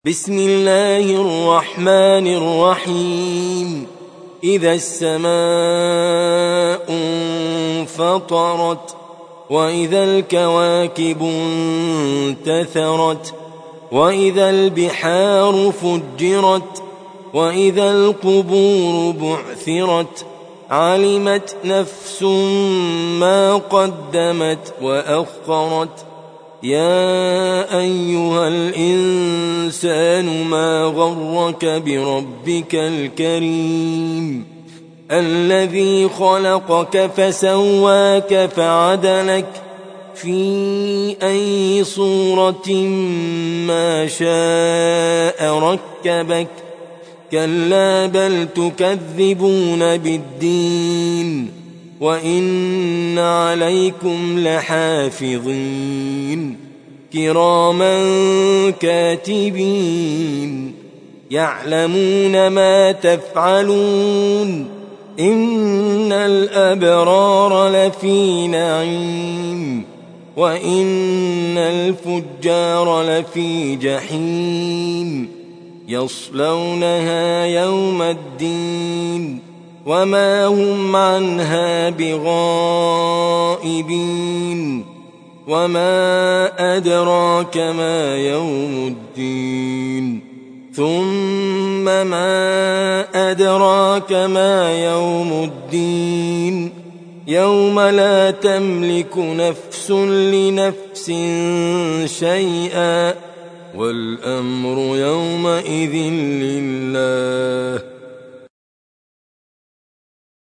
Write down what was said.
بسم الله الرحمن الرحيم. إذا السماء انفطرت وإذا الكواكب انتثرت وإذا البحار فجرت وإذا القبور بعثرت علمت نفس ما قدمت وأخرت. يا أيها الإنسان ما غرك بربك الكريم الذي خلقك فسواك فعدلك في أي صورة ما شاء ركبك. كلا بل تكذبون بالدين وإن عليكم لحافظين كراما كاتبين يعلمون ما تفعلون. إن الأبرار لفي نعيم وإن الفجار لفي جحيم يصلونها يوم الدين وما هم عنها بغائبين. وما أدراك ما يوم الدين ثم ما أدراك ما يوم الدين يوم لا تملك نفس لنفس شيئا والأمر يومئذ لله.